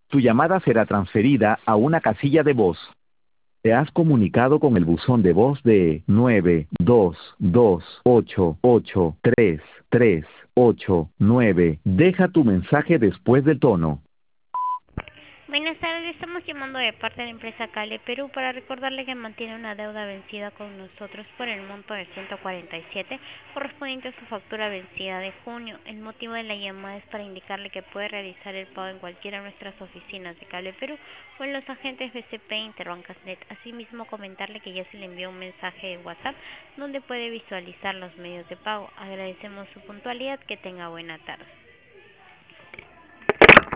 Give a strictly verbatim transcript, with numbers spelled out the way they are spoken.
Tu llamada será transferida a una casilla de voz. Te has comunicado con el buzón de voz de nueve dos dos ocho ocho tres tres ocho nueve. Deja tu mensaje después del tono. Buenas tardes, estamos llamando de parte de la empresa Cale Perú para recordarle que mantiene una deuda vencida con nosotros por el monto de ciento cuarenta y siete correspondiente a su factura vencida de junio. El motivo de la llamada es para indicarle que puede realizar el pago en cualquiera de nuestras oficinas de Cale Perú o en los agentes B C P e Interbancasnet. Asimismo, comentarle que ya se le envió un mensaje de WhatsApp donde puede visualizar los medios de pago. Agradecemos su puntualidad, que tenga buena tarde.